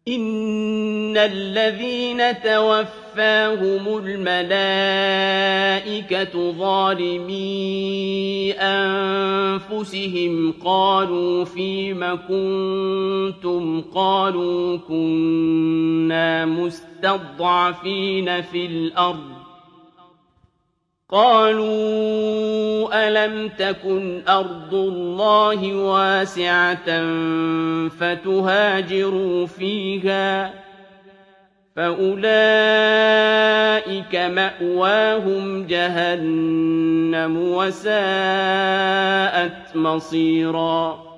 إِنَّ الَّذِينَ تَوَفَّاهُمُ الْمَلَائِكَةُ ظَالِمِي أَنفُسِهِمْ قَالُوا فِيمَ كُنتُمْ ۖ قَالُوا كُنَّا مُسْتَضْعَفِينَ فِي الْأَرْضِ ۚ قَالُوا أَلَمْ تَكُنْ أَرْضُ اللَّهِ وَاسِعَةً فَتُهَاجِرُوا فِيهَا ۚ فَأُولَٰئِكَ مَأْوَاهُمْ جَهَنَّمُ ۖ وَسَاءَتْ مَصِيرًا